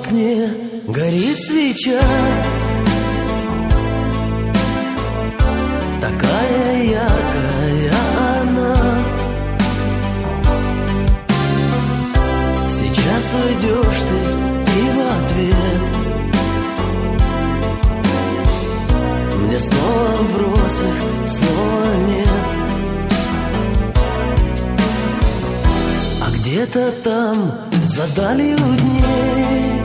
окне горит свеча, такая яркая она. Сейчас уйдешь ты и в ответ мне снова бросив, снова нет. А где-то там за далью дней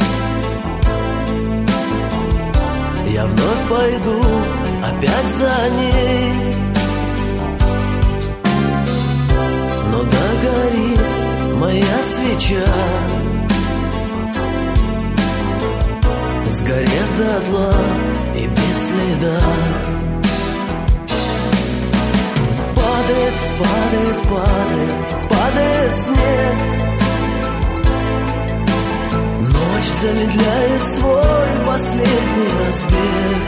я вновь пойду опять за ней, но догорит моя свеча, сгорев дотла и без следа. Падает, падает, падает, падает снег, ночь замедляет свой последний разбег.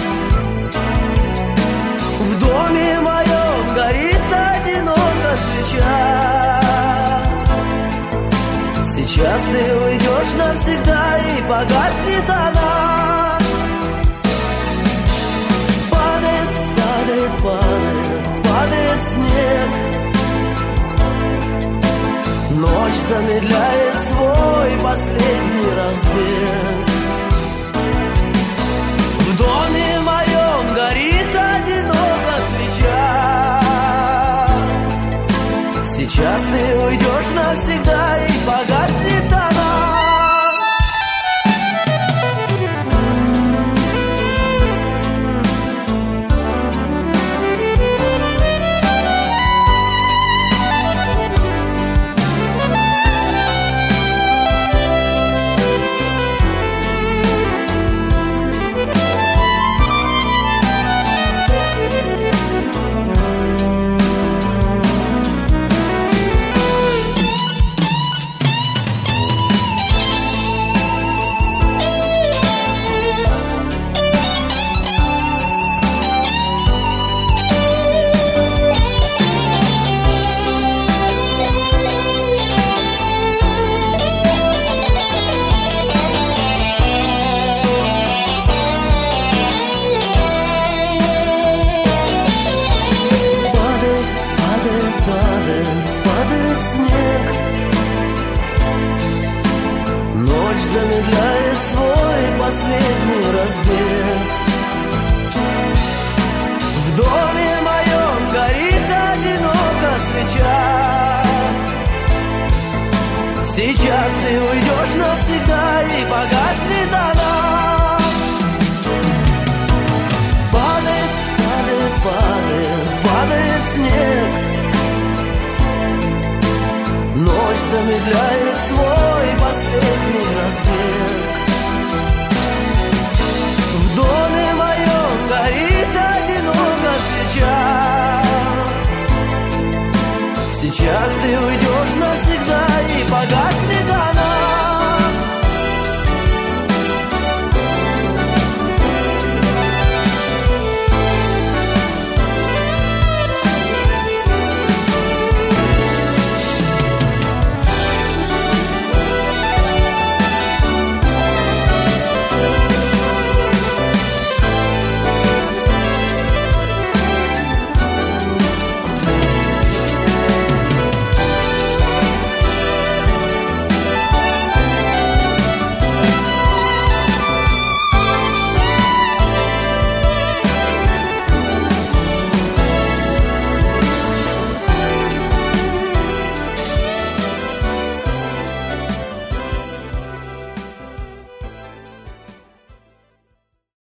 В доме моем горит одиноко свеча. Сейчас ты уйдешь навсегда и погаснет она. Падает, падает, падает, падает снег, ночь замедляет свой последний разбег. В доме моем горит одиноко свеча. Сейчас ты уйдешь навсегда и погаснет она. Замедляет свой последний разбег. В доме моем горит одиноко свеча. Сейчас ты уйдешь навсегда и погаснет она. Падает, падает, падает, падает снег, ночь замедляет свой последний разбег. В доме моем горит одиноко свеча. Сейчас ты уйдешь навсегда и погаснет.